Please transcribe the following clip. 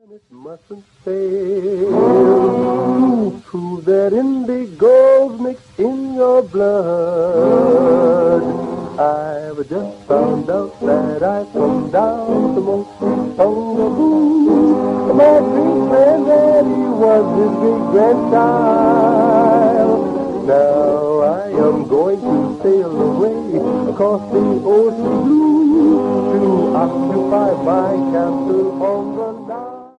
It mustn't fail to prove that indigo's mixed in your blood. I've just found out that I've come down the most bungaboo. My great granddaddy was his great grandchild. Now I am going to sail away across the ocean blue to occupy my castle on the